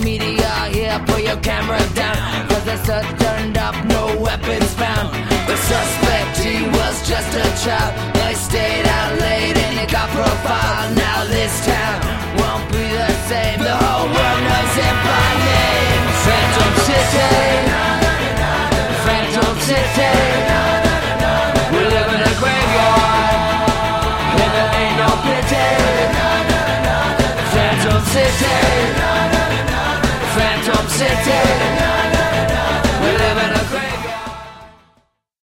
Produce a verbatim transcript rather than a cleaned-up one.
media here, put your camera down. Cause the search turned up, no weapons found. The suspect, he was just a child. They stayed out late and he got profiled. Now this town won't be the same. The whole world knows it by name. Phantom City, Phantom City. We live in a graveyard, and there ain't no pity. Phantom City, Phantom City.